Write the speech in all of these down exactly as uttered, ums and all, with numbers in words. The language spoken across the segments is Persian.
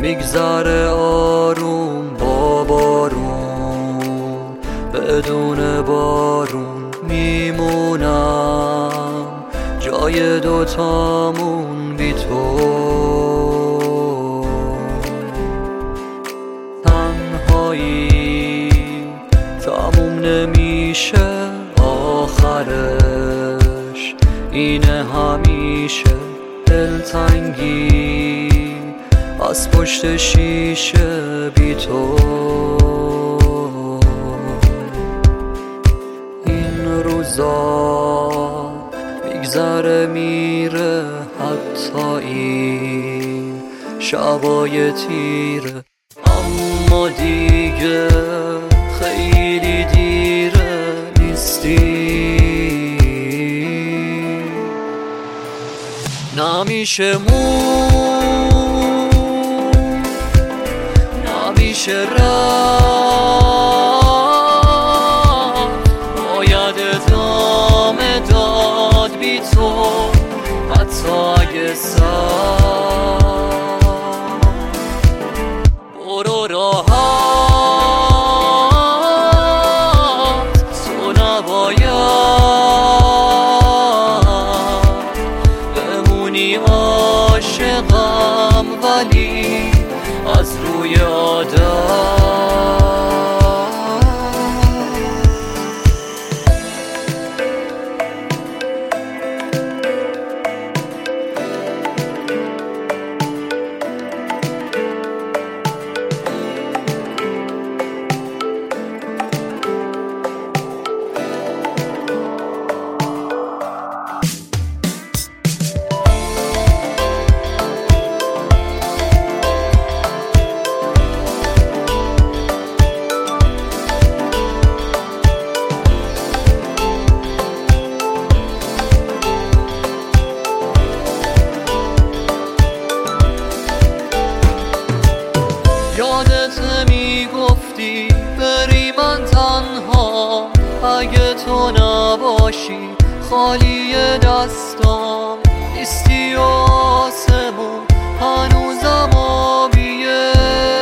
میگذره آروم با بارون، بدون بارون میمونم جای دوتامون بی تو. تنهایی تموم نمیشه، آخرش اینه همیشه. دلتنگی از پشت شیشه بی تو. این روزا میگذره میره، حتی این شبای تیره، اما دیگه خیلی دیره نیستی. نمیشه مون، نمیشه رفت، باید ادامه داد بی تو، حتی اگه سر. برو راحت، تو نباید بمونی عاشقم، ولی از روی عادت. یادت میگفتی بری من تنها، اگه تو نباشی خالی دستام نیستی و آسمون هنوزم آبیه.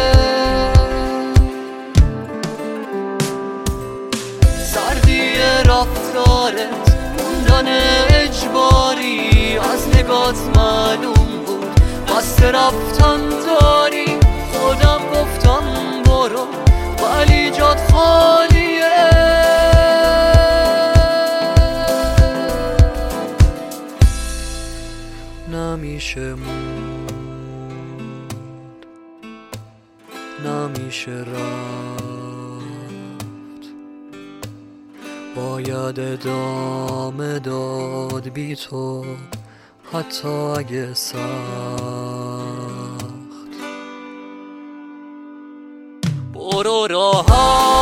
سردی رفتارت، موندن اجباری، از نگات معلوم بود قصد رفتن داری. خودم گفتم برو ولی جات خالیه. نمیشه موند، نمیشه رفت، باید ادامه داد بی تو، حتی اگه سخت. برو راحت،